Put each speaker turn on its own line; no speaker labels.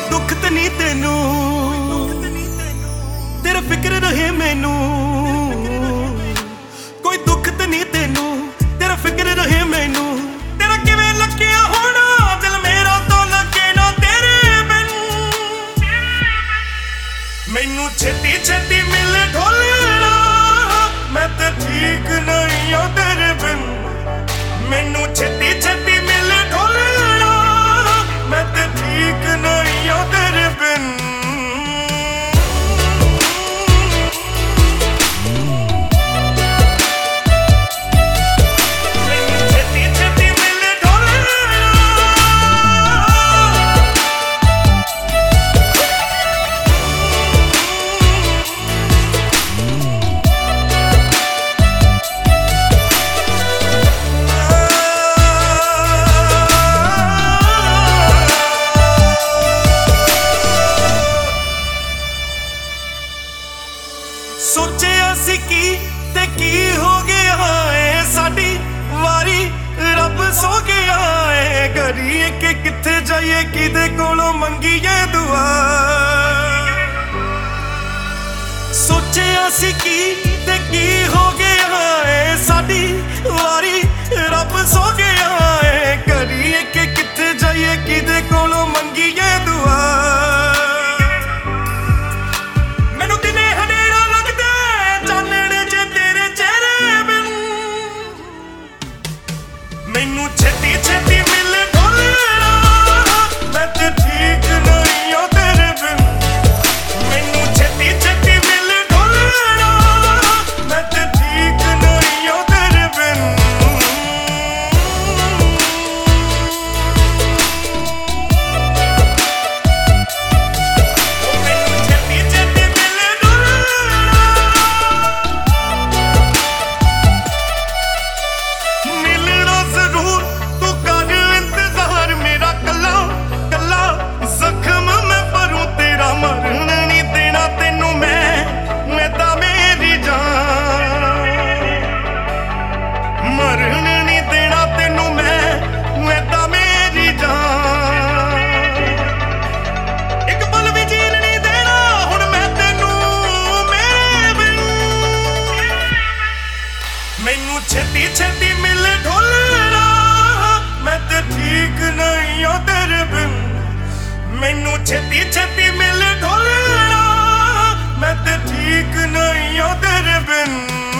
दुख तो नहीं तेनू, तेरा फिक्र रहे मैनू। कोई दुख तो नहीं तेनू, तेरा फिक्र रहे मैनू। तेरा किवें लग्या होना दिल मेरा तो लगे ना तेरे बिन। मैनू छेती छेती मिले ढोलना, मैं तो ठीक नहीं हूं तेरे बिन। मैनू छेती छेती मिले ढोलना, मैं तो ठीक नहीं हूं तेरे बिन। सोचिया सी की हो गया है साडी वारी, रब सो गया है। करिए कि किथे जाइए किदे कोलों मंगीए दुआ। सोचिया सी की हो गया है साडी वारी, रब सो गया है। करिए कि किथे जाइए किदे कोलों मंगीए दुआ। मैनू छेती छेती मिले ढोलना, मैं तो ठीक नहीं हूं तेरे बिन। मैनू छेती छेती मिले ढोलना, मैं तो ठीक नहीं हूं तेरे बिन। मैनू छेती छेती मिले मिलना जरूर, तू कर इंतजार मेरा कला कला। जख्म मैं भरूं तेरा, मरन नहीं देना तेनू मैं तां मेरी जान। मरन नहीं देना तेनू मैं तां मेरी जान। एक पल भी जीण नहीं देना हुण मैं तेनू मेरे बिन। मैनू छेती छेती मिले ढोलना, मैं तो ठीक नहीं हूं तेरे बिन। मैनू छेती छेती मिले ढोलना, मैं तो ठीक नहीं हूं तेरे बिन।